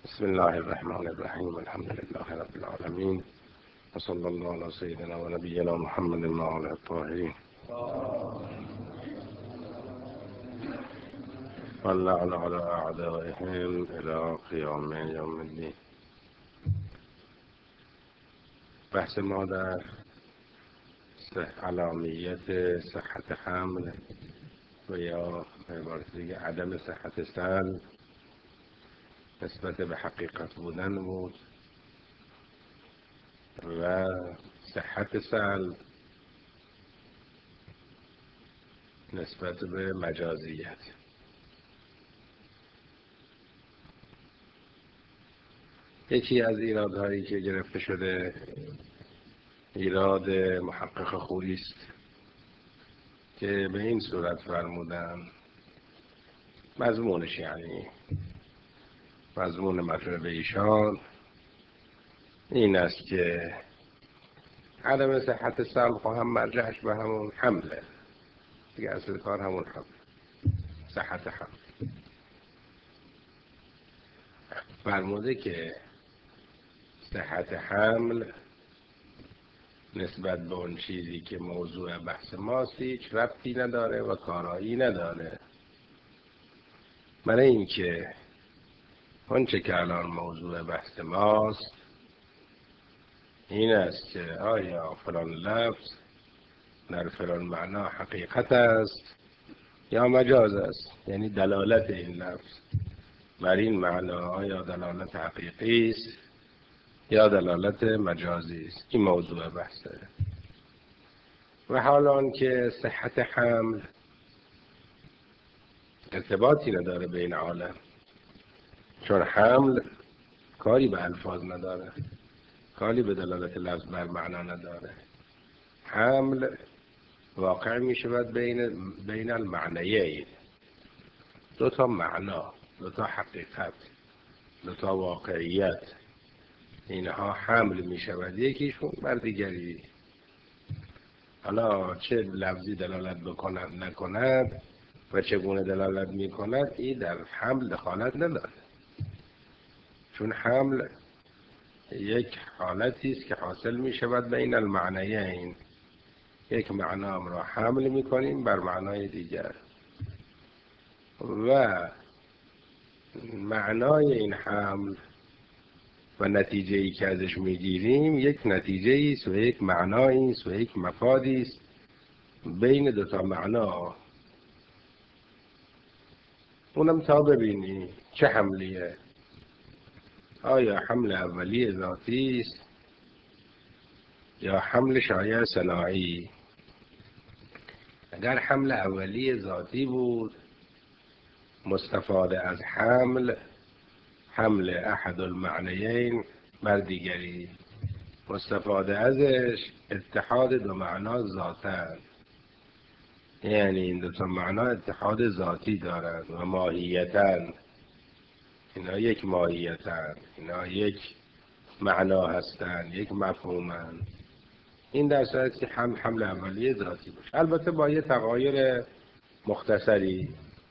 بسم الله الرحمن الرحيم. الحمد لله رب العالمين، وصلى الله على سيدنا ونبينا محمد وعلى الطاهرين واللعن على أعدائهم إلى قيام يوم الدين. بحث ما در علامية صحة حمل و یا عبارت دیگه عدم صحت سلب نسبت به حقیقت بودن بود و صحت سلب نسبت به مجازیت. یکی از ایرادهایی که گرفته شده ایراد محقق خویی است که به این صورت فرمودن، مضمونش یعنی مضمون مطلب ایشان این است که عدم صحت سلب هم مرجعش به همون حمله دیگه، اصل کار همون حمل، صحت حمل. فرموده که صحت حمل نسبت به اون چیزی که موضوع بحث ماست هیچ ربطی نداره و کارایی نداره، برای اینکه آنچه که الان موضوع بحث ماست این است که آیا فلان لفظ در فلان معنا حقیقت است یا مجاز است، یعنی دلالت این لفظ بر این معنا آیا دلالت حقیقی است یا دلالت مجازی است. این موضوع بحثه. و حالا که صحت حمل ارتباطی نداره به این عالم، چون حمل کاری به الفاظ نداره، کاری به دلالت لفظ بر معنا نداره. حمل واقع می شود بین المعنیین، دو تا معنا، دو تا حقیقت، دو تا واقعیت، اینها حمل می شود یکیشون بر دیگری. حالا چه لفظی دلالت بکند نکند و چگونه دلالت می کند این در حمل دخالت نداره، چون حمل یک حالتی است که حاصل می شود بین المعنیین، یک معنا را حمل می کنیم بر معنای دیگر و معنای این حمل و نتیجه‌ای که ازش میگیریم یک نتیجه‌ای است و یک معنایی است و یک مفادی است بین دو تا معنا. اونم تا ببینی چه حملیه، آیا حمل اولی ذاتی است یا حمل شایع صناعی. اگر حمل اولی ذاتی بود مستفاده از حمل احد المعنیین بر دیگری، مستفاده ازش اتحاد دو معنا ذاتن، یعنی این دو تا معنا اتحاد ذاتی دارند و ماهیتن، اینا یک ماهیتن، اینا یک معنا هستند، یک مفهومن. این در صورتی که حمل اولیه ذاتی باشه، البته با یه تغایر مختصری،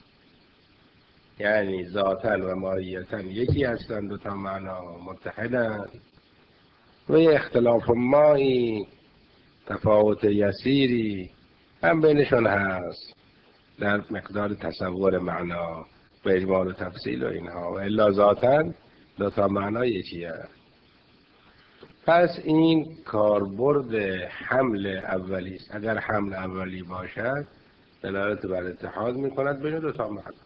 یعنی ذاتن و ماهیتن یکی هستند، دو تا معنا متحدن و یه اختلاف مایی، تفاوت یسیری هم بینشون هست در مقدار تصور معنا و اجمال و تفصیل و اینها، و الا ذاتن دو تا معنا یکیه. پس این کاربرد حمل اولی است. اگر حمل اولی باشد دلالت بر اتحاد میکند بین دو تا معنا.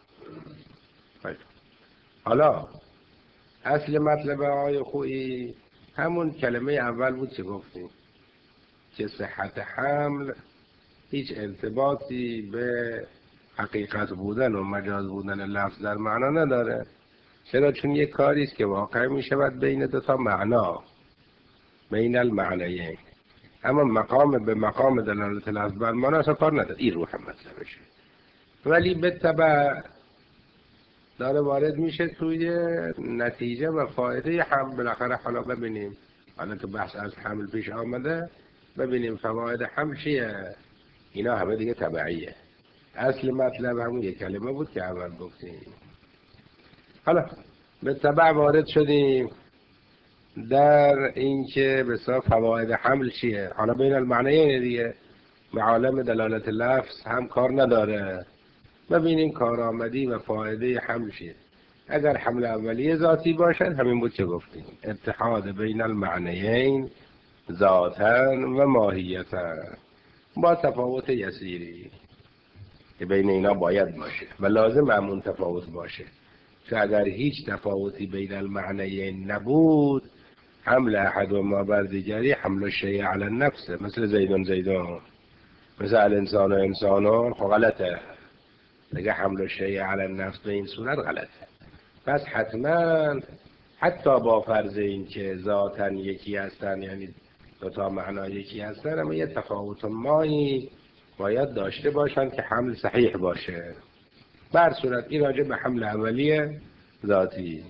حالا اصل مطلب آقای خویی همون کلمه اول بود که گفتیم که صحت حمل هیچ ارتباطی به حقیقت بودن و مجاز بودن لفظ در معنا نداره. چرا؟ چون یک کاری است که واقع می شود بین دو تا معنا، بین المعنیین، اما به مقام دلالت لفظ بر معنا اصلا کار نداره. این روح مطلبشه، ولی به تبع داره وارد میشه توی نتیجه و فایده حمل. بالاخره حالا ببینیم، حالا که بحث از حمل پیش آمده ببینیم فواید حمل چیه. اینا همه دیگه تبعیه، اصل مطلب همون یک کلمه بود که اول گفتیم. حالا به تبع وارد شدیم در اینکه بسیار فواید حمل چیه. حالا بین المعنیین دیگه به عالم دلالت لفظ هم کار نداره. ببینیم کارآمدی و فایده حمل چیه. اگر حمل اولیه ذاتی باشد همین بود که گفتیم، اتحاد بین المعنیین ذاتا و ماهیتا، با تفاوت یسیری که بین اینا باید باشه و لازم همون تفاوت باشه. که اگر هیچ تفاوتی بین المعنیین نبود، حمل احدهما بر دیگری حمل شیء علی النفس، مثل زیدون زیدون، مثل الانسان انسانون، خب غلطه. دیگه حمل شیء علی النفس به این صورت غلطه. پس حتما حتی با فرض این که ذاتن یکی هستن، یعنی دو تا معنا یکی هستن، اما یه تفاوت مایی باید داشته باشن که حمل صحیح باشه. بر صورت این راجع به حمل اولیه ذاتی.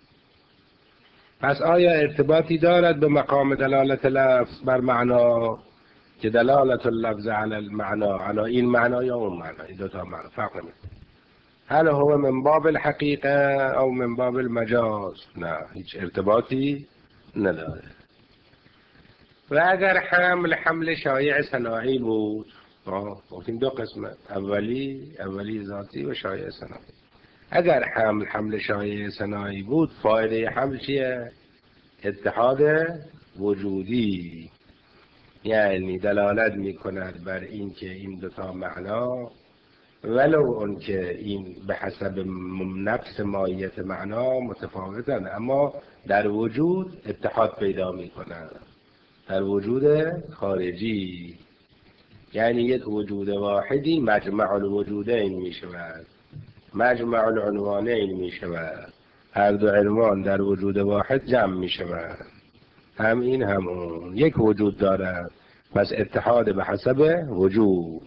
پس آیا ارتباطی دارد به مقام دلالت لفظ بر معنا که دلالت اللفظ علی المعنا، علی این معنا یا اون معنا، این دو تا معنا فرق نمیکنه. هل هو من باب الحقیقه او من باب المجاز؟ نه، هیچ ارتباطی نداره. و اگر حمل شایع صناعی بود، گفتیم دو قسمت، اولی ذاتی و شایع صناعی. اگر حمل شایع صناعی بود، فایده حمل چیه؟ اتحاد وجودی، یعنی دلالت می کند بر این که این دوتا معنا ولو اون که این به حسب نفس ماهیت معنا متفاوتن، اما در وجود اتحاد پیدا می کنند، در وجود خارجی. یعنی یک وجود واحدی مجمع الوجودین می شود، مجمع العنوانین می شود. هر دو عنوان در وجود واحد جمع می شود، هم این هم اون یک وجود دارد. پس اتحاد به حسب وجود.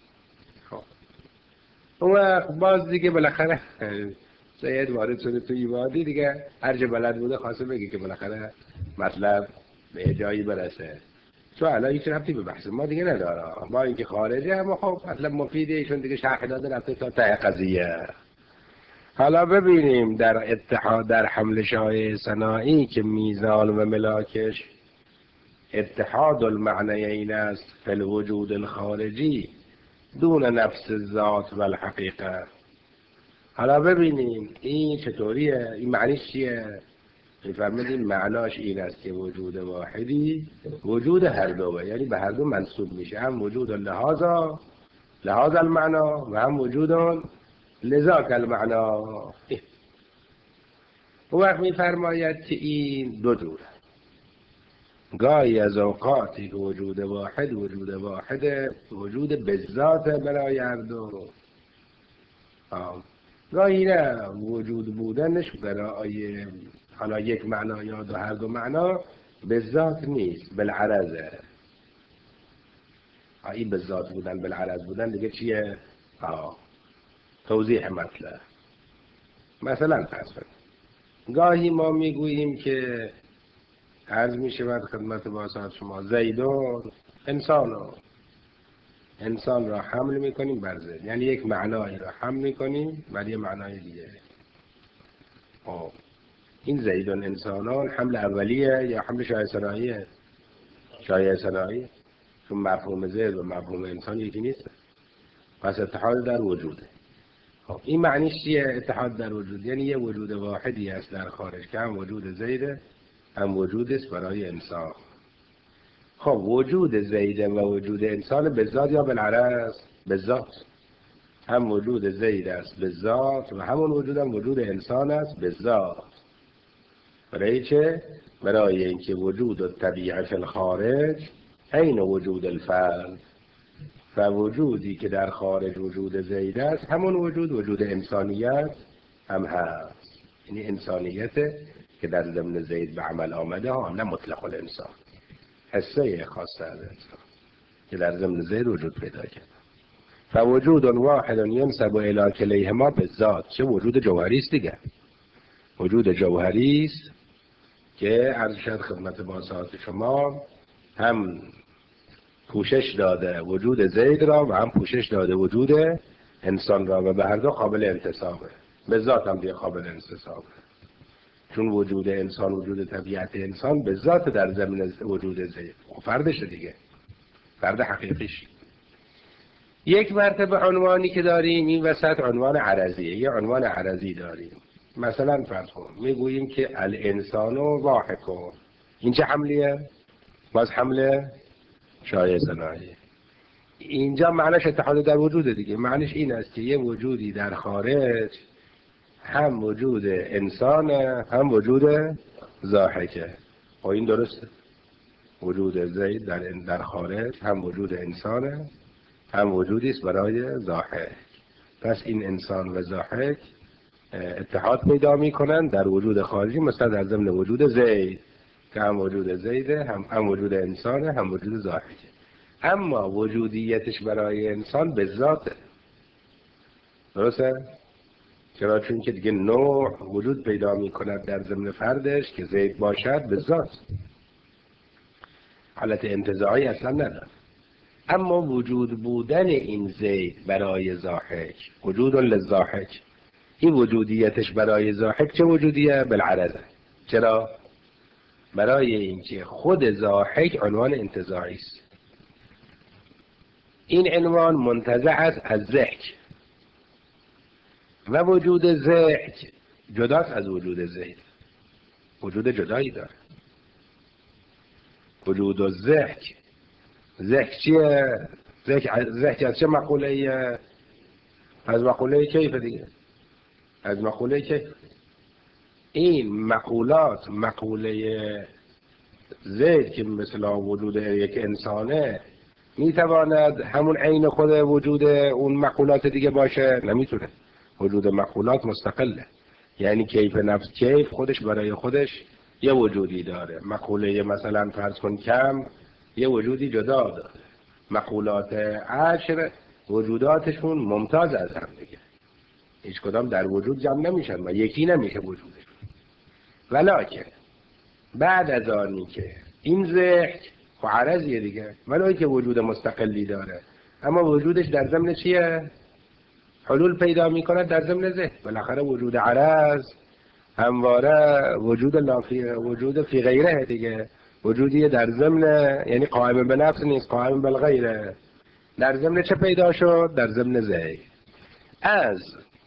اون وقت باز دیگه بالاخره سید وارد شده توی وادی دیگه، هر جا بلد بوده خواسته بگی که بالاخره مطلب به جایی برسه. چون الان هیچ ربطی به بحث ما دیگه نداره، با اینکه خارجه اما خب مطلب مفیده، ایشون دیگه شرح داده رفته تا ته قضیه. حالا ببینیم در اتحاد، در حمل شایع صناعی که میزان و ملاکش اتحاد المعنیین است فی الوجود الخارجی دون نفس الذات و الحقیقه. حالا ببینیم این چطوریه، این معنیش چیه؟ میفرمودیم معناش این است که وجود واحدی وجود هر دوه، یعنی به هر دو منسوب میشه، هم وجود لحاظ المعنا و هم وجود لذاک المعنا. اون وقت میفرماید که این دو جوره. گاهی از اوقاتی که وجود واحد وجود بذات برای هر دو، گاهی نه، وجود بودنش برای حالا یک معنا یا هر دو معنا بذات نیست، بالعرضه. این بذات بودن بالعرض بودن دیگه چیه؟ توضیح مطلب. مثلا فرض گاهی ما میگوییم که عرض می شود خدمت بازار شما، زیدون انسان را حمل می کنیم بر زید، یعنی یک معنایی را حمل می کنیم بر یک معنای دیگه. این زیدون انسانان حمل اولیه یا حمل شایع صناعیه؟ شایع صناعی، چون مفهوم زید و مفهوم انسان یکی نیست. پس اتحاد در وجوده. این معنیش چیه اتحاد در وجود؟ یعنی یه وجود واحدی است در خارج که هم وجود زیده هم وجود است برای انسان. خب وجود زید و وجود انسان به ذات یا بالعرض؟ به ذات. هم وجود زید است به ذات و همون وجود هم وجود انسان است به ذات. برای چه؟ برای اینکه وجود الطبیعه فی الخارج عین وجود الفرد، و وجودی که در خارج وجود زید است همون وجود انسانیت هم هست. یعنی انسانیت که در ضمن زید به عمل آمده ها، نه مطلق الانسان، حصه خاصه از انسان که در ضمن زید وجود پیدا کرد. فوجود واحد ینسب الی کلیهما بالذات، چه وجود جوهری است دیگه، وجود جوهری است که عرض شد خدمت بازار شما هم پوشش داده وجود زید را و هم پوشش داده وجود انسان را و به هر دو قابل انتسابه، به ذات هم دیگه قابل انتسابه. چون وجود انسان، وجود طبیعت انسان به ذات در ضمن وجود زید فردش دیگه، فرد حقیقیش. یک مرتبه عنوانی که داریم این وسط عنوان عرضیه، یه عنوان عرضی داریم. مثلا فرض کن میگوییم که الانسان ضاحک، این چه حملیه؟ باز حمله شایستنایی. اینجا معنیش اتحاد در وجود دیگه، معنیش این است که یه وجودی در خارج هم وجود انسانه هم وجود ضاحکه. و این درسته، وجود زید در خارج هم وجود انسانه هم وجودی است برای ضاحک. پس این انسان و ضاحک اتحاد پیدا میکنن در وجود خارجی، مثلا در ضمن وجود زید که هم وجود زیده هم وجود انسانه هم وجود ضاحکه. اما وجودیتش برای انسان به ذاته. درسته؟ چرا؟ چون که دیگه نوع وجود پیدا میکند در ضمن فردش که زید باشد به ذات، حالت انتزاعی اصلا نداره. اما وجود بودن این زید برای ضاحک، وجود للضاحک، این وجودیتش برای ضاحک چه وجودیه؟ بالعرضه. چرا؟ برای اینکه خود ضاحک عنوان انتزاعی است. این عنوان منتزع است از ضحک و وجود ضحک جداست از وجود زید، وجود جدایی داره. وجود الضحک، ضحک چیه؟ ضحک از چه مقوله ایه؟ از مقوله کیف دیگه، از مقوله کیف. این مقولات، مقوله زید که مثل وجود یک انسانه میتواند همون عین خود وجود اون مقولات دیگه باشه؟ نمیتونه. وجود مقولات مستقله، یعنی کیف نفس کیف خودش برای خودش یه وجودی داره. مقوله مثلا فرض کن کم یه وجودی جدا داره. مقولات عشر وجوداتشون ممتاز از هم دیگه، هیچ کدام در وجود جمع نمیشن و یکی نمیشه وجودشون. ولکن بعد از آنی که این ذهک و عرضیه دیگه، ولای که وجود مستقلی داره اما وجودش در ضمن چیه؟ حلول پیدا میکنه در ضمن ذهن. بالاخره وجود عرض همواره وجود وجود فی غیره دیگه، وجودی در ضمن، یعنی قائم به نفس نیست، قائم بالغیره. در ضمن چه پیدا شد؟ در ضمن ذهن. از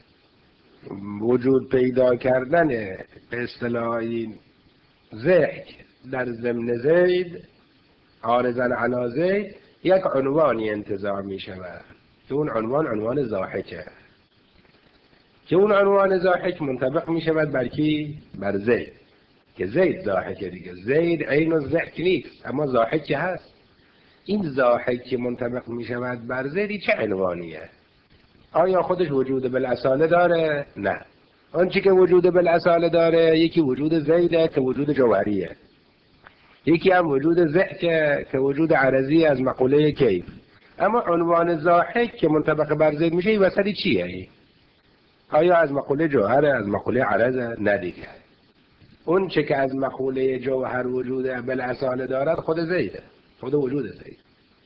وجود پیدا کردن به اصطلاح این ذهن در ضمن زید عارضاً علی زید یک عنوانی انتزاع می شود که اون عنوان ضاحکه، که اون عنوان ضاحک منطبق می شود بر کی؟ بر زید، که زید ضاحکه دیگه. زید عین الضحک نیست اما ضاحک هست. این ضاحک که منطبق می شود بر زید چه عنوانیه؟ آیا خودش وجود بالاصاله داره؟ نه. آنچه که وجود بالاصاله داره یکی وجود زیده که وجود جوهریه، یکی هم وجود ضحکه که وجود عرضی از مقوله کیف. اما عنوان ضاحک که منطبق بر زید میشه این وسطی چیه؟ آیا از مقوله جوهره؟ از مقوله عرضه؟ نه دیگه. اون چه که از مقوله جوهر وجود بالاصاله دارد خود زیده، خود وجود زید.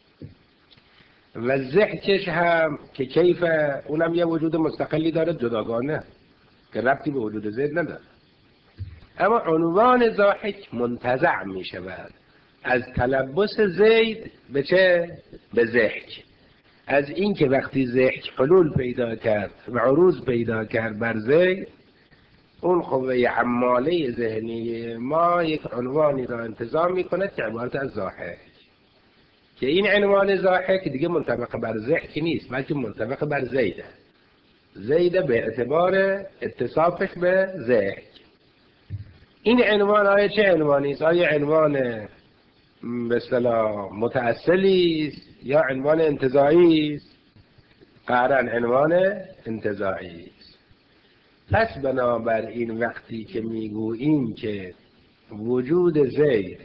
و ضحکش هم که کیف، اونم یه وجود مستقلی داره جداگانه که ربطی به وجود زید نداره. اما عنوان ضاحک منتزع می شود از تلبس زید به چه؟ به ضحک. از اینکه وقتی ضحک حلول پیدا کرد و عروض پیدا کرد بر زید، اون قوه حماله ذهنی ما یک عنوانی را انتزاع می کند که عبارت از ضاحک، که این عنوان ضاحک دیگه منطبق بر ضحک نیست بلکه منطبق بر زیده. زیده به اعتبار اتصافش به ضحک. این عنوان آیا چه عنوانی است؟ آیا عنوان به اصطلاح متأصلی است یا عنوان انتزاعی است؟ قطعاً عنوان انتزاعی است. پس بنابراین وقتی که میگوییم که وجود زید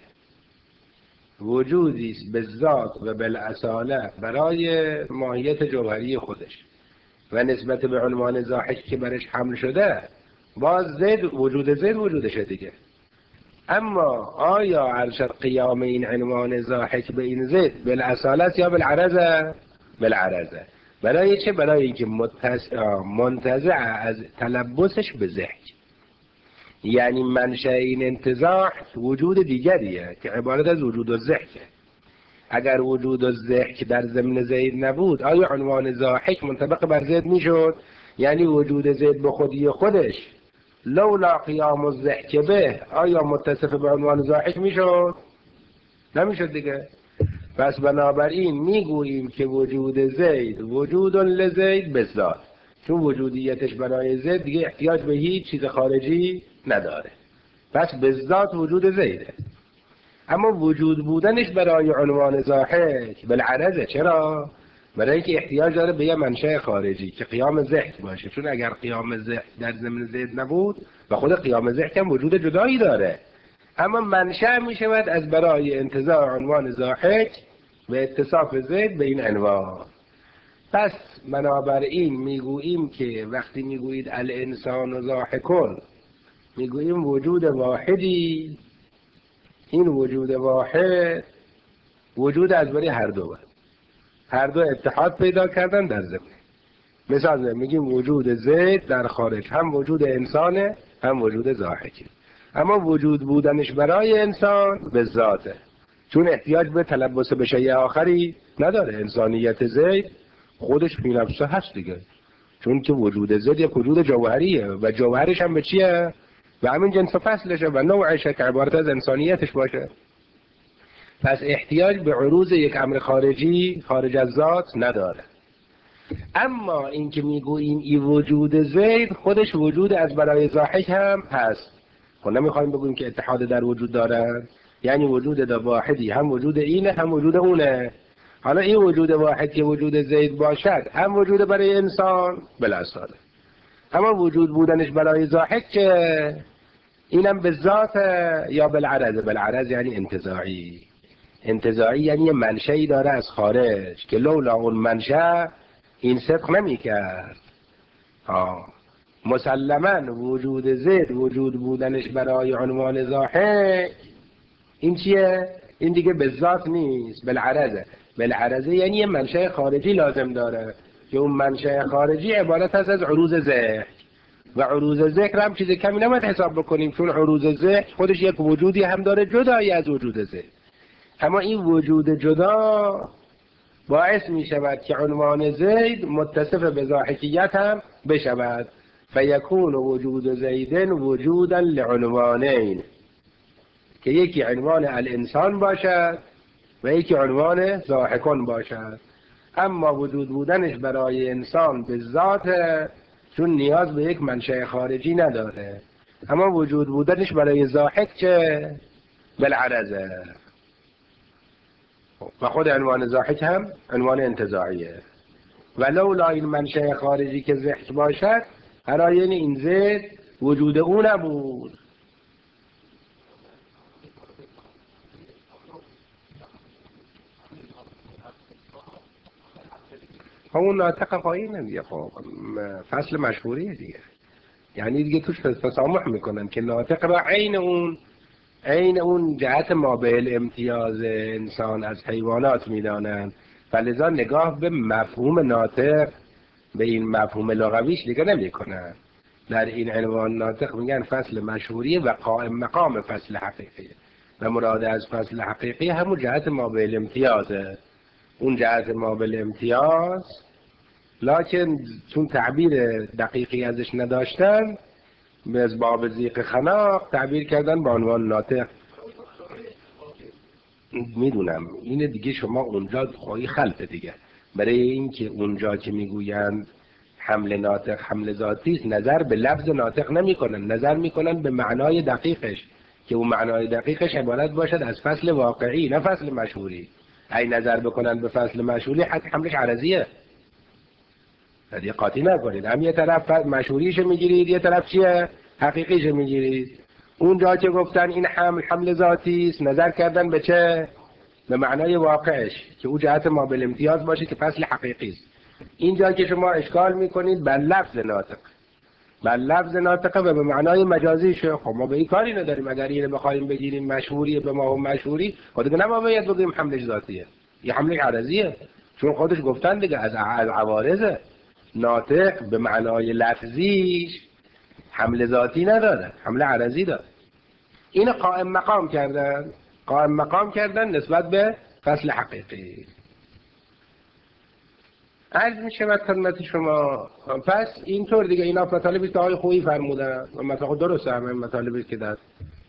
وجودی است به ذات و بالاصاله برای ماهیت جوهری خودش و نسبت به عنوان ضاحک که برش حمل شده، باز زید وجود زید وجودشه دیگه. اما آیا عرشت قیام این عنوان ضاحک به این زید بالاصالت یا بالعرضه؟ بالعرضه. برای چه؟ برای اینکه منتزع از تلبسش به ضحک. یعنی منشأ این انتزاع وجود دیگریه که عبارت از وجود الضحکه. اگر وجود الضحک در ضمن زید نبود آیا عنوان ضاحک منطبق بر زید میشد؟ یعنی وجود زید به خودی خودش لولا قیام الضحک به آیا متصف به عنوان ضاحک میشد؟ نمیشد دیگه. پس بنابراین میگوییم که وجود زید وجود لزید بالذات، چون وجودیتش برای زید دیگه احتیاج به هیچ چیز خارجی نداره، پس بالذات وجود زیده. اما وجود بودنش برای عنوان ضاحک بالعرضه. چرا؟ برای اینکه احتیاج داره به یه منشأ خارجی که قیام ضحک باشه، چون اگر قیام ضحک در ضمن زید نبود و خود قیام ضحک هم وجود جدایی داره، اما منشأ می شود از برای انتزاع عنوان ضاحک و اتصاف زید به این عنوان. پس بنابراین میگوییم که وقتی میگویید الانسان ضاحکون، میگوییم وجود واحدی، این وجود واحد وجود از بری هر دو بود، هر دو اتحاد پیدا کردن در ضمن. مثلا میگیم وجود زید در خارج هم وجود انسانه هم وجود ضاحکه، اما وجود بودنش برای انسان به ذاته، چون احتیاج به تلبس به شیء آخری نداره. انسانیت زید خودش بی نفسه هست دیگه، چون که وجود زید یک وجود جوهریه و جوهرش هم به چیه؟ و همین جنس فصلشه و نوعشه که عبارت از انسانیتش باشه. پس احتیاج به عروض یک امر خارجی خارج از ذات نداره. اما این که میگوییم این وجود زید خودش وجود از برای ضاحک هم هست، خب نمیخوایم بگوییم که اتحاد در وجود دارن، یعنی وجود واحدی هم وجود اینه هم وجود اونه. حالا این وجود واحد که وجود زید باشد هم وجود برای انسان بلا ساله، اما وجود بودنش برای ضاحک که اینم به ذات یا بالعرض. بالعرض یعنی انتزاعی. انتزاعی یعنی یه منشأی داره از خارج که لولا اون منشأ این صدق نمی کرد. مسلما وجود زید وجود بودنش برای عنوان ضاحک این چیه؟ این دیگه به ذات نیست، بالعرضه. بالعرضه یعنی یه منشأ خارجی لازم داره که اون منشأ خارجی عبارت هست از عروض ذکر، و عروض ذکر هم چیز کمی نمید حساب بکنیم، چون عروض ذکر خودش یک وجودی هم داره جدایی از وجود ذکر. اما این وجود جدا باعث می شود که عنوان زید متصف به ضاحکیت هم بشود، فیکون وجود زیدن وجودا لعنوانین، که یکی عنوان الانسان باشد و یکی عنوان ضاحکون باشد. اما وجود بودنش برای انسان به ذات، چون نیاز به یک منشأ خارجی نداره، اما وجود بودنش برای ضاحک چه؟ بالعرضه. و خود عنوان ضاحک هم عنوان انتزاعیه. ولولا این منشأ خارجی که ضحک باشد هراین این زید وجود او نبود. اون ناطق پایینه دیگه، خب فصل مشهوریه دیگه، یعنی دیگه توش تسامح میکنن که ناطق را عین اون جهت ما به الامتیاز انسان از حیوانات میدانند، فلذا نگاه به مفهوم ناطق به این مفهوم لغویش دیگه نمیکنن. در این عنوان ناطق میگن فصل مشهوری و قائم مقام فصل حقیقی، و مراد از فصل حقیقی همون جهت ما به الامتیازه. اون جهت ما به الامتیاز لکن چون تعبیر دقیقی ازش نداشتن، به از باب زیق خناق تعبیر کردن با عنوان ناطق. میدونم اینه دیگه، شما اونجا خواهی خلطه دیگه، برای اینکه اونجا که میگویند حمل ناطق حمل ذاتی است، نظر به لفظ ناطق نمیکنن، نظر میکنن به معنای دقیقش که اون معنای دقیقش عبارت باشد از فصل واقعی نه فصل مشهوری. ای نظر بکنن به فصل مشهوری حد حملش عرضیه، دیگه قاطی نکنید، هم یه طرف مشهوریش میگیرید یه طرف چیه؟ حقیقیش میگیرید. اونجا که گفتن این حمل ذاتی است، نظر کردن به چه؟ به معنای واقعش که او جهت ما بالامتیاز باشه که فصل حقیقی است. اینجا که شما اشکال میکنید بر لفظ ناطق، بر لفظ ناطقه و به معنای مجازیشه. خب ما به این کاری نداریم، اگر اینو بخوایم بگیریم مشهوریه به ما هم مشهوری، خود دیگه نباید بگیم حملش ذاتیه، یه حملش عرضیه، چون خودش گفتن دیگه از عوارضه. ناطق به معنای لفظیش حمل ذاتی نداره، حمل عرضی داره. این قائم مقام کردن نسبت به فصل حقیقی. عرض می شود خدمت شما. پس اینطور دیگه اینا مطالبی که آقای خویی فرمودن و مطالب درسته، همه مطالبی که در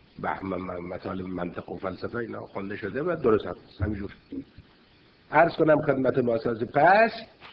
مطالب منطق و فلسفه اینا خونده شده و درست هست همینجور. عرض کنم خدمت باساز. پس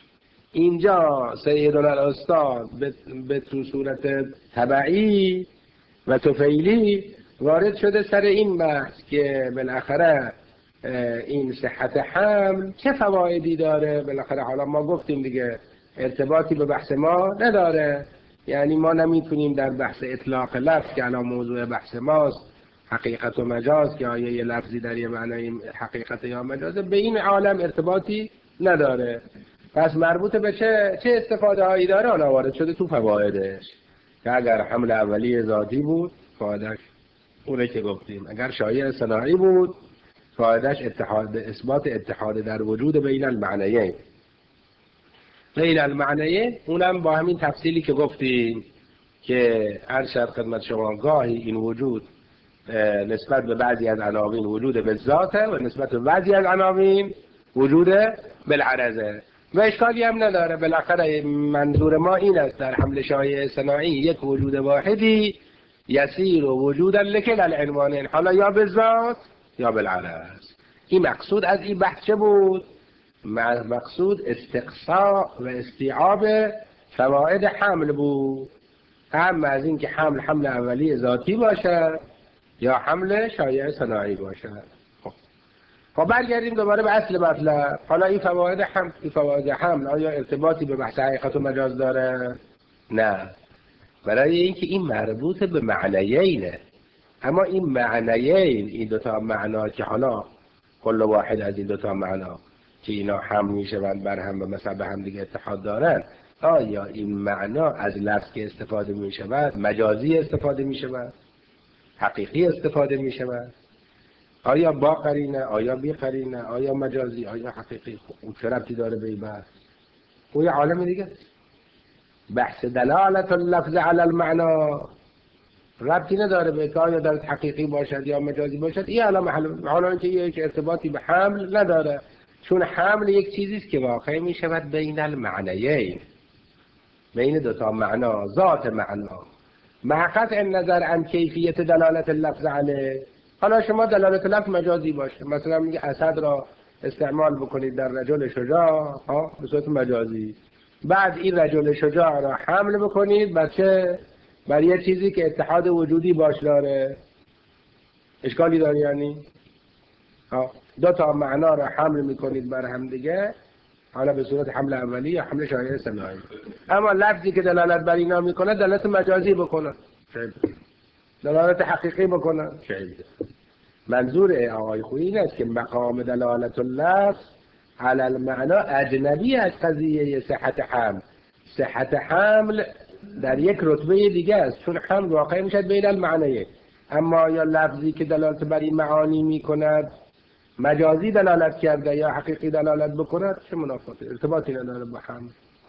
اینجا سیدنا الاستاد به تو صورت تبعی و طفیلی وارد شده سر این بحث که بالاخره این صحت حمل چه فوایدی داره. بالاخره حالا ما گفتیم دیگه ارتباطی به بحث ما نداره، یعنی ما نمیتونیم در بحث اطلاق لفظ که الان موضوع بحث ماست، حقیقت و مجاز که آیا یه لفظی در یه معنای حقیقت یا مجازه، به این عالم ارتباطی نداره. پس مربوط به چه استفاده هایی داره حالا وارد شده تو فوایدش، که اگر حمل اولی ذاتی بود فایدهش اونه که گفتیم، اگر شایع صناعی بود فایدهش اثبات اتحاد در وجود بین المعنیین. بین المعنیین اونم با همین تفصیلی که گفتیم که هر شب خدمت شما گاهی این وجود نسبت به بعضی از عناوین وجود به ذاته و نسبت به بعضی از عناوین وجود بالعرضه و اشکالی هم نداره. بالاخره منظور ما این است در حمل شایع صناعی یک وجود واحدی یسیر و وجودا لکل العنوانین، حالا یا به ذات یا بالعرض. این مقصود از این بحث چه بود؟ مقصود استقصاء و استیعاب فواید حمل بود، هم از این که حمل اولی ذاتی باشه یا حمل شایع صناعی باشه. خب برگردیم دوباره به اصل مطلب. حالا این فواید حمل آیا ارتباطی به بحث حقیقت و مجاز داره؟ نه، برای اینکه این مربوط به معنیینه. اما این معنیین، این دوتا معنا که حالا کل واحد از این دوتا معنا که اینا هم میشوند بر هم و مثلا به هم دیگه اتحاد دارن، آیا این معنا از لفظ که استفاده میشود مجازی استفاده میشود، حقیقی استفاده میشود، آیا با قرینه، آیا بی قرینه، آیا مجازی، آیا حقیقی؟ اون چه ربطی داره به این بحث؟ اون یه عالم دیگه. بحث دلالت اللفظ علی المعنا ربطی نداره به که آیا در حقیقی باشد یا مجازی باشد. این الان حالا اینکه یک ارتباطی به حمل نداره، چون حمل یک چیزی است که واقع می شود بین المعنیین، بین دو تا معنا، ذات معنا، مع قطع نظر عن کیفیت دلالت اللفظ علیه. حالا شما دلالت لفظ مجازی باشه، مثلا میگه اسد را استعمال بکنید در رجل شجاع به صورت مجازی، بعد این رجل شجاع را حمل بکنید بر چه؟ بر یه چیزی که اتحاد وجودی باش داره. اشکالی داره؟ یعنی دو تا معنا را حمل میکنید بر هم دیگه، حالا به صورت حمل اولی یا حمل شایع صناعی. اما لفظی که دلالت بر اینا میکنه دلالت مجازی بکنه، دلالت حقیقی بکنه. منظور آقای خویی این است که مقام دلالت اللفظ علی المعنا اجنبی از قضیه صحت حمل. صحت حمل در یک رتبه دیگه است، چون حمل واقع میشد بین المعنیه. اما یا لفظی که دلالت بر این معانی میکند مجازی دلالت کرده یا حقیقی دلالت بکند، چه منافاتی؟ ارتباطی نداره با حمل.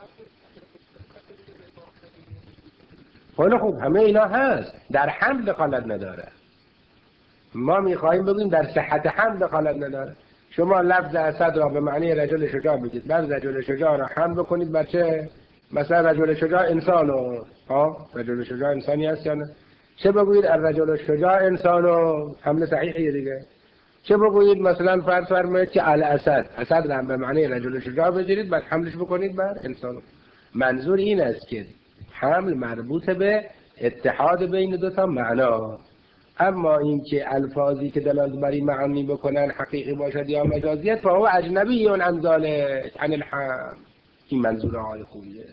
خیلی خوب، همه اینا هست، در حمل دخالت نداره. ما میخواهیم بگیم در صحت حمل دخالت نداره. شما لفظ اسد را به معنی رجل شجاع بگید، لفظ رجل شجاع را حمل بکنید بر چه؟ مثلا رجل شجاع انسانو، رجل شجاع انسانی هست یا نه؟ چه بگویید الرجل شجاع انسانو، حمل صحیحیه دیگه. چه بگویید مثلا فرض فرمایید که الاسد، اسد را به معنی رجل شجاع بگیرید بعد حملش بکنید بر انسانو. منظور این است که حمل مربوط به اتحاد بین دو تا معنا. اما اینکه الفاظی که دلالت بر این معانی بکنن حقیقی باشد یا مجازیت فهو اجنبی عن ذلک عن الحمل. این منظور آقای خوییه.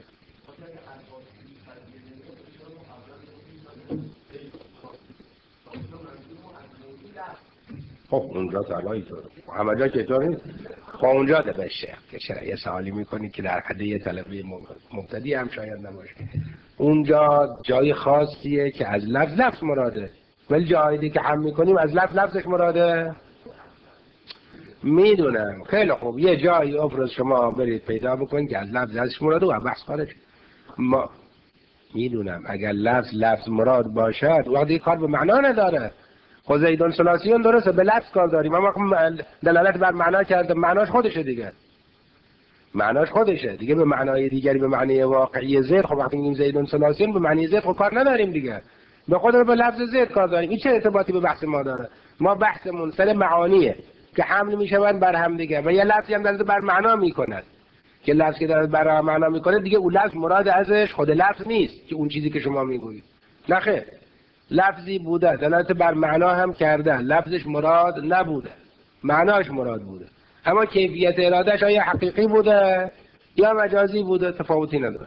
خب اونجا سوالایی تو همه جا که طور نیست. خب اونجا ده بشه که یه سوالی میکنی که در حد یه طلبه مبتدی هم شاید نباشه. اونجا جای خاصیه که از لفظ مراده، ولی جایی که هم میکنیم از لفظش مراده. میدونم، خیلی خوب، یه جایی افرض شما برید پیدا بکنید که از لفظش مراده و بحث خارج. ما میدونم اگر لفظ مراد باشد وقتی کار به معنا نداره. خود زیدون ثلاثیون درسته به لفظ کار داریم اما دلالت بر معنا کرده، معناش خودشه دیگه، معناش خودشه دیگه، به معنای دیگری به معنی واقعی زید. خب وقتی میگیم زیدون ثلاثیون به معنی زید خب کار نداریم دیگه، به خود به لفظ زید کار داریم. این چه ارتباطی به بحث ما داره؟ ما بحثمون سر معانیه که حمل میشوند بر هم دیگه و یه لفظی هم داره بر معنا میکند که لفظ که داره بر معنا میکنه دیگه اون لفظ مراد ازش خود لفظ نیست که اون چیزی که شما میگویید. نه خیر، لفظی بوده دلالت بر معنا هم کرده، لفظش مراد نبوده، معناش مراد بوده، اما کیفیت ارادهش آیا حقیقی بوده یا مجازی بوده تفاوتی نداره.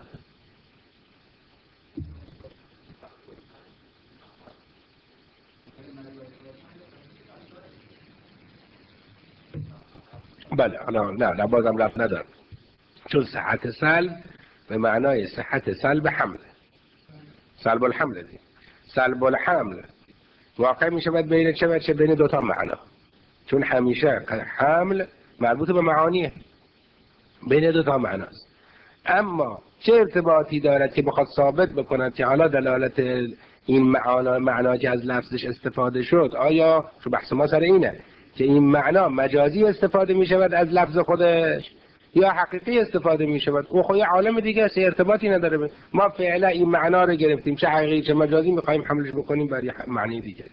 بله نه بازم رفت ندارم، چون صحت سلب به معنای صحت سلب حمله، سلب الحمل دی، سلب الحمل واقع میشه باید بین چه بین دوتا معنا، چون همیشه حمل مربوط به معانیه، بین دوتا معناست. اما چه ارتباطی دارد که بخواد ثابت بکند که حالا دلالت این معنا که از لفظش استفاده شد، آیا چون بحث ما سر اینه که این معنا مجازی استفاده می شود از لفظ خودش یا حقیقی استفاده می شود؟ او خود عالم دیگه است، ارتباطی نداره. ما فعلا این معنا رو گرفتیم، چه حقیقی چه مجازی میخوایم حملش بکنیم برای معنی دیگه.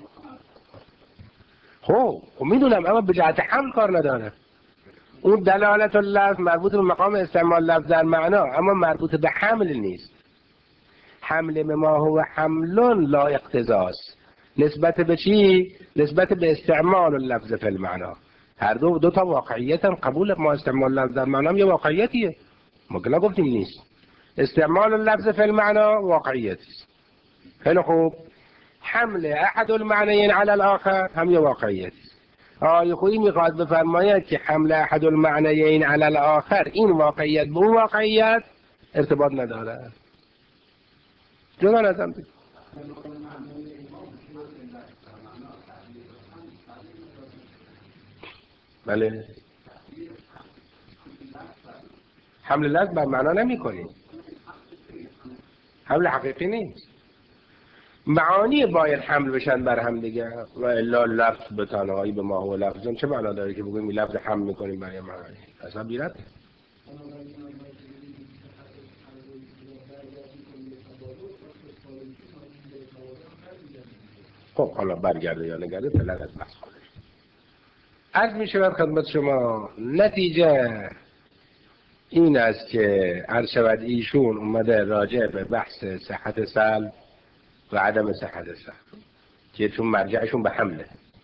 خب میدونم اما به جهت حمل کار نداره. اون دلالت اللفظ مربوط به مقام استعمال لفظ در معنا اما مربوط به حمل نیست. حمل به ما هو حمل لا اقتضاست. نسبت به چی؟ نسبت به استعمال اللفظ فی المعنا. هر دو تا واقعیت هم قبول ما استعمال لفظ در معنا هم یه واقعیتیه، ما که نگفتیم نیست. استعمال اللفظ فی المعنا واقعیتی است. خیلی خوب، حمل احد المعنیین علی الاخر هم یه واقعیتی است. آقای خویی میخواد بفرماید که حمل احد المعنیین علی الاخر این واقعیت به اون واقعیت ارتباط نداره. جدا نظم بید. بله، حمل لفظ بر معنا نمی کنیم، حمل حقیقی نیست. معانی باید حمل بشن بر هم دیگه و الا لفظ به تنهایی به ما هو لفظون چه معنا داره که بگویم لفظ حمل میکنیم برای معانی؟ اصلا بیرد. خب حالا برگرده یا نگرده فعلا از بحث خودش. عرض می شود خدمت شما نتیجه این است که عرض شود ایشون اومده راجع به بحث صحت سلب و عدم صحت سلب که چون مرجعشون به حمله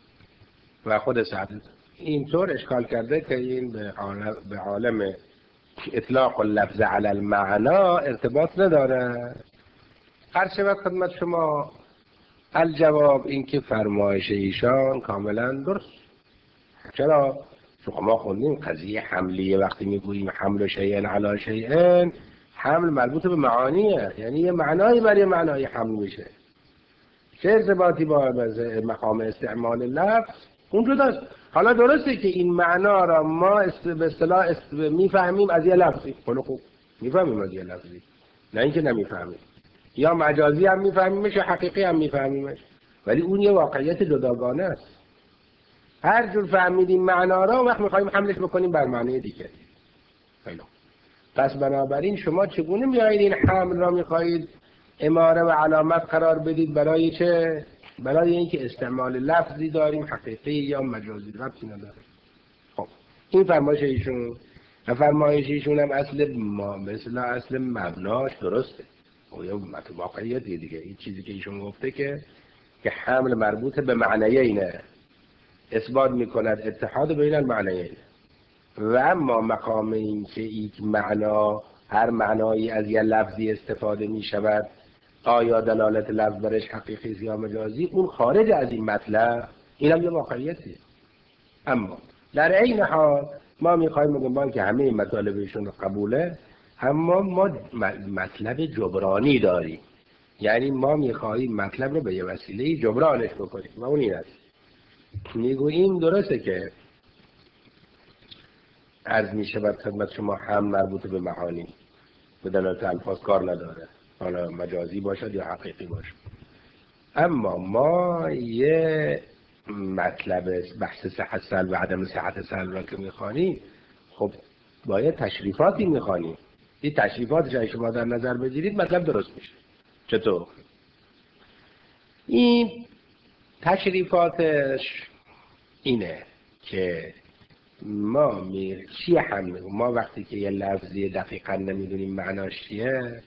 و خود صحت اینطور اشکال کرده که این به عالم اطلاق اللفظ علی المعنا ارتباط نداره. عرض شود خدمت شما الجواب این که فرمایش ایشان کاملا درست. چرا؟ چون ما خوندیم قضیه حملیه، وقتی میگوییم حمل شیئن علی شیئن، حمل مربوط به معانیه، یعنی یه معنایی برای معنای حمل میشه. چه ارتباطی با مقام استعمال لفظ اون جداست. حالا درسته که این معنا را ما به اصطلاح میفهمیم از یه لفظی، خوب میفهمیم از یه لفظی، نه اینکه نمیفهمیم، یا مجازی هم میفهمیمش یا حقیقی هم میفهمیمش، ولی اون یه واقعیت جداگانه است. هر جور فهمیدیم معنا را وقت میخوایم حملش بکنیم بر معنی دیگه. خیلی پس بنابراین شما چگونه میایید این حمل را میخواهید اماره و علامت قرار بدید برای چه؟ برای اینکه استعمال لفظی داریم حقیقی یا مجازی، ربطی نداره. خب این فرمایش ایشون و فرمایش ایشون هم اصل مبناش درسته و یا واقعیت دیگه. این چیزی که ایشون گفته که حمل مربوط به معنیینه، اثبات میکند اتحاد بین المعنیین. و اما مقام این که یک معنا هر معنایی از یه لفظی استفاده می شود آیا دلالت لفظ برش حقیقی یا مجازی، اون خارج از این مطلب، این هم یه واقعیتی. اما در این حال ما میخوایم بگیم که همه مطالبشون قبوله، اما ما مطلب جبرانی داریم، یعنی ما میخواهیم مطلب رو به یه وسیله جبرانش بکنیم و اون این است. میگوییم درسته که عرض می شود خدمت شما هم مربوط به معانی به دلالت الفاظ کار نداره، حالا مجازی باشد یا حقیقی باشد. اما ما یه مطلب بحث صحت سلب و عدم صحت سلب را که میخوانیم، خب باید تشریفاتی میخوانیم. این تشریفاتش اگه شما در نظر بگیرید مطلب درست میشه. چطور؟ این تشریفاتش اینه که چیه ما وقتی که یه لفظی دقیقا نمیدونیم معناش چیه،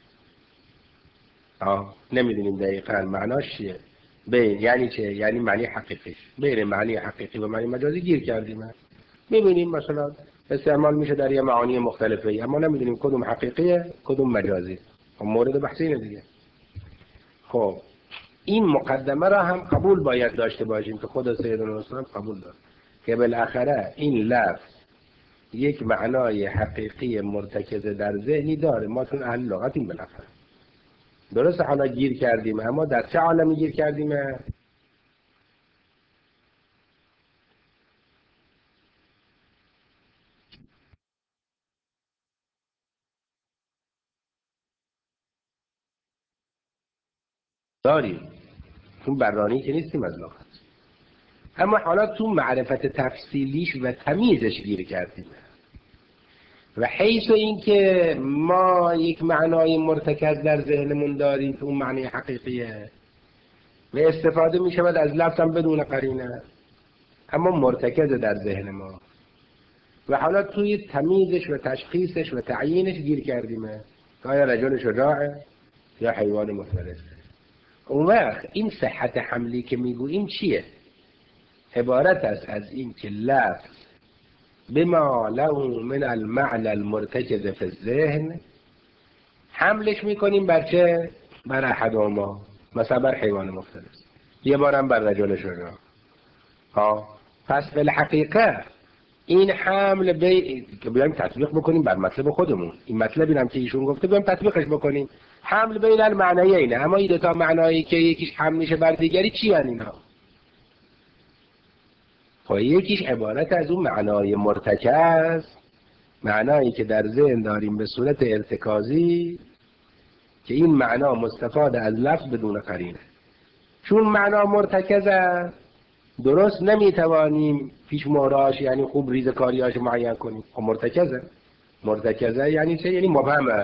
نمیدونیم دقیقا معناش چیه، یعنی چه؟ یعنی معنی حقیقیش. بین معنی حقیقی و معنی مجازی گیر کردیم. میبینیم مثلا استعمال میشه در یه معانی مختلفه، اما نمیدونیم کدوم حقیقیه کدوم مجازی. خب مورد بحث اینه دیگه. خب این مقدمه را هم قبول باید داشته باشیم که خود سیدنا الاسلام قبول داشت که بالاخره این لفظ یک معنای حقیقی مرتکز در ذهنی داره. ما چون اهل لغتیم بالاخره. درسته حالا گیر کردیم، اما در چه عالمی گیر کردیم؟ داریم، چون برانی که نیستیم از لغت، اما حالا تو معرفت تفصیلیش و تمیزش گیر کردیم. و حیث این که ما یک معنای مرتکز در ذهنمون داریم که اون معنی حقیقیه و استفاده می شود از لفظ هم بدون قرینه، اما مرتکز در ذهن ما، و حالا توی تمیزش و تشخیصش و تعیینش گیر کردیم که آیا رجل شجاعه یا حیوان مفترس. اون وقت این صحت حملی که میگوییم چیه؟ عبارت است از این که لفظ بما له من المعنى المرتکز فی الذهن حملش میکنیم بر چه؟ بر احدهما، مثلا بر حیوان مفترس، یه بارم بر رجل شجاع. پس به الحقیقه این حمل که بیایم تطبیق بکنیم بر مطلب خودمون، این مطلبی هم که ایشون گفته بیایم تطبیقش بکنیم. حمل بین المعنیه اینه، اما این دوتا معنایی که یکیش حمل میشه بر دیگری چی هن اینا؟ خب یکیش عبارت از اون معنای مرتکز، معنایی که در ذهن داریم به صورت ارتکازی، که این معنا مستفاد از لفظ بدون قرینه. چون معنا مرتکزه درست نمیتوانیم پیش موراش یعنی خوب ریزکاریاش معین کنیم. خب مرتکزه یعنی چه؟ یعنی مبهمه.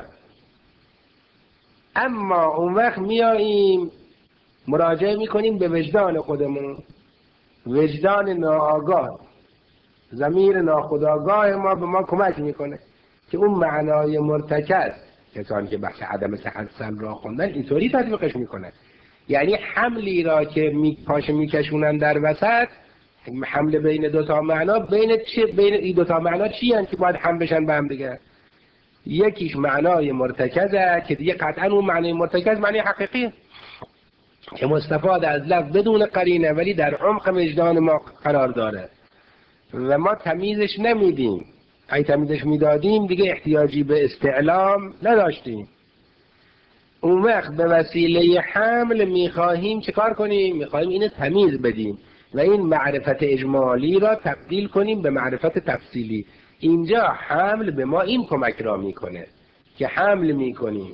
اما اون وقت میاییم مراجعه میکنیم به وجدان خودمون، وجدان ناآگاه، ضمیر ناخودآگاه ما به ما کمک میکنه که اون معنای مرتکز، کسانی که بحث عدم صحت سلب را خوندن اینطوری تطبیقش میکنه. یعنی حملی را که پاش میکشونن در وسط، حمله بین دوتا معنا، بین این دوتا معنا چی هن که باید حمل بشن به هم دیگه؟ یکیش معنای مرتکزه که دیگه قطعا اون معنای مرتکز معنی حقیقیه که مستفاد از لفظ بدون قرینه ولی در عمق وجدان ما قرار داره و ما تمیزش نمیدیم. اگه تمیزش میدادیم دیگه احتیاجی به استعلام نداشتیم. اون وقت به وسیله حمل میخواهیم چیکار کنیم؟ میخواهیم اینو تمیز بدیم و این معرفت اجمالی را تبدیل کنیم به معرفت تفصیلی. اینجا حمل به ما این کمک را میکنه که حمل میکنیم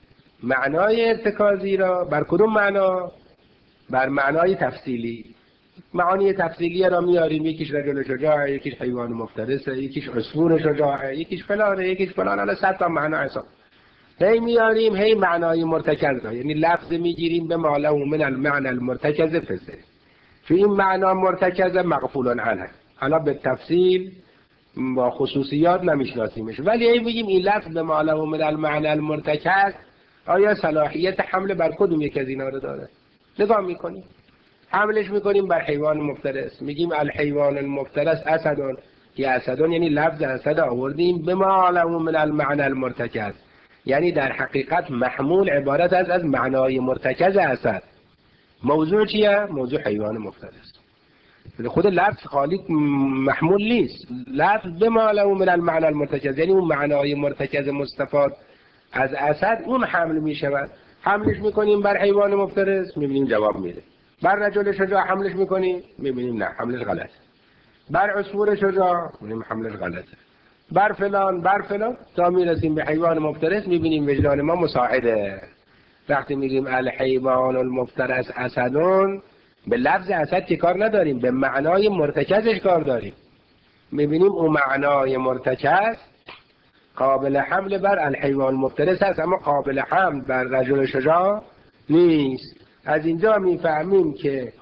معنای ارتکازی را بر کدوم معنا؟ بر معنای تفصیلی. معانی تفصیلی را میاریم، یکیش رجل شجاعه، یکیش حیوان مفترسه، یکیش عصفور شجاعه، یکیش فلانه، یکیش فلان، الان 100 تا معنا حساب هی میاریم، هی معنای مرتکز را، یعنی لفظ میگیریم به ما له من المعنى المرتکز فی الذهن. چون این معنا مرتکز مغفول عنه، حالا به تفصیل با خصوصیات نمیشناسیمش، ولی هی میگیم این لفظ به ما له من المعنى المرتکز آیا صلاحیت حمل بر کدوم یک از اینا رو داره؟ نگاه میکنیم، حملش میکنیم بر حیوان مفترس، میگیم الحیوان المفترس اسدون، که اسدون یعنی لفظ اسد آوردیم به ما له من المعنى المرتکز، یعنی در حقیقت محمول عبارت از معنای مرتکز اسد. موضوع چیه؟ موضوع حیوان مفترس. خود لفظ خالی محمول نیست، لفظ به ما له من المعنى المرتکز یعنی اون معنای مرتکز مستفاد از اسد اون حمل میشود. حملش میکنیم بر حیوان مفترس، میبینیم جواب میده. بر رجل شجاع حملش میکنیم، میبینیم نه، حملش غلط. بر عصفور شجاع میبینیم حملش غلطه. بر فلان تا میرسیم به حیوان مفترس، میبینیم وجدان ما مساعده. وقتی میگیم الحیوان المفترس اسدون، به لفظ اسد که کار نداریم، به معنای مرتکزش کار داریم. میبینیم اون معنای مرتکز قابل حمل بر الحیوان مفترس هست، اما قابل حمل بر رجل شجاع نیست. از اینجا میفهمیم که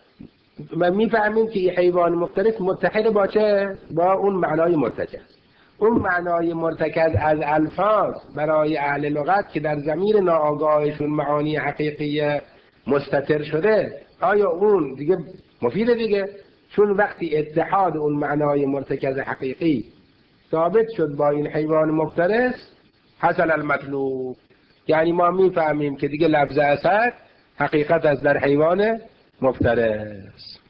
که حیوان مفترس متحد با چه؟ با اون معنای مرتکز. اون معنای مرتکز از الفاظ برای اهل لغت که در ضمیر ناآگاهشون معانی حقیقی مستتر شده، آیا اون دیگه مفیده دیگه؟ چون وقتی اتحاد اون معنای مرتکز حقیقی ثابت شد با این حیوان مفترس، حصل المطلوب. یعنی ما میفهمیم که دیگه لفظ اسد حقیقت از در حیوان مفترس.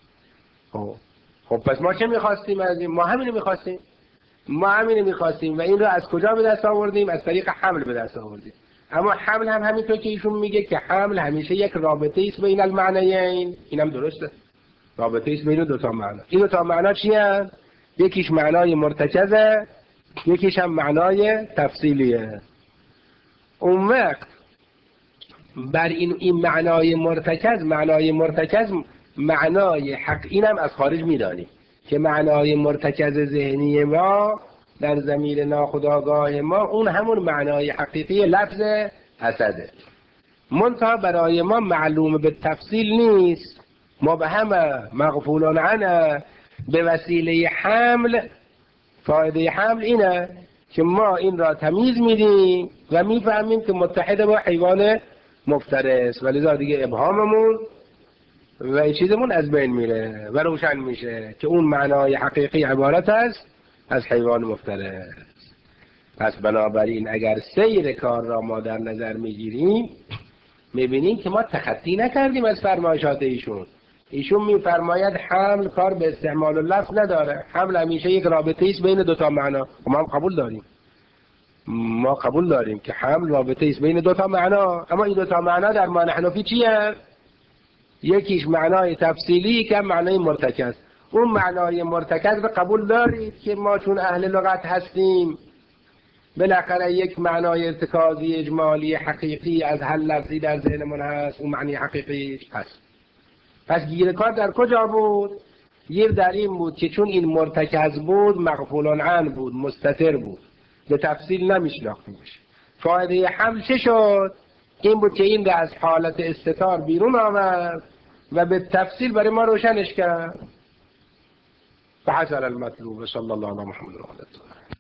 خب پس ما چه میخواستیم از این؟ ما همینو میخواستیم و این رو از کجا به دست آوردیم؟ از طریق حمل به دست آوردیم. اما حمل هم همینطور که ایشون میگه که حمل همیشه یک رابطه است بین المعنیین. اینم درسته، رابطه است بین دو تا معنا. این دو تا معنا چی هست؟ یکیش معنای مرتکزه، یکیش هم معنای تفصیلیه. اون وقت بر این معنای مرتکز معنای حق، اینم از خارج میدانیم که معنای مرتکز ذهنی ما در ضمیر ناخودآگاه ما اون همون معنای حقیقی لفظ اسده، منتها برای ما معلوم به تفصیل نیست. ما به همه مغفولان عنه. به وسیله حمل، فایده حمل اینه که ما این را تمیز میدیم و میفهمیم که متحد با حیوان مفترس، ولذا دیگه ابهاممون و این چیزمون از بین میره و روشن میشه که اون معنای حقیقی عبارت است از حیوان مفترس. پس بنابراین اگر سیر کار را ما در نظر میگیریم، میبینیم که ما تخطی نکردیم از فرمایشات ایشون میفرماید حمل کار به استعمال اللفظ نداره، حمل همیشه یک رابطه است بین دو تا معنا. ما هم قبول داریم که حمل رابطه است بین دو تا معنا، اما این دو تا معنا در معنی حنفی چیه؟ یکیش معنای تفصیلی که معنای مرتکز. اون معنای مرتکز رو قبول دارید که ما چون اهل لغت هستیم بالاخره یک معنای ارتکازی اجمالی حقیقی از هر لفظی در ذهنمون هست، اون معنی حقیقی هست. پس گیر کار در کجا بود؟ گیر در این بود که چون این مرتکز بود، مغفولان عنه بود، مستتر بود، به تفصیل نمیشناختیمش. فایده حمل چه شد؟ این بود که این از حالت استتار بیرون آمد و به تفصیل برای ما روشنش کرد. فحصل المطلوب. صلی الله علی محمد و آله.